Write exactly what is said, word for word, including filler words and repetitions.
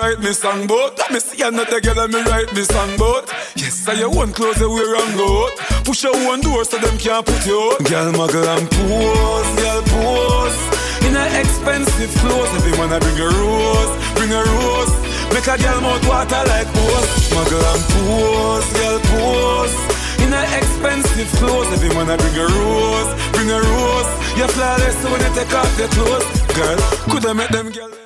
write me song bout. Let me see another girl and me write me song bout. Yes, I your one clothes that we run go out. Push your one door so them can't put you out. Girl muggle and pose, girl pose. In a expensive clothes, every man I bring a rose, bring a rose. Make a girl mouth water like pose. Muggle and pose, girl pose. In a expensive clothes, every man I bring a rose, bring a rose. You're flawless when you take off your clothes. Girl, could I make them girl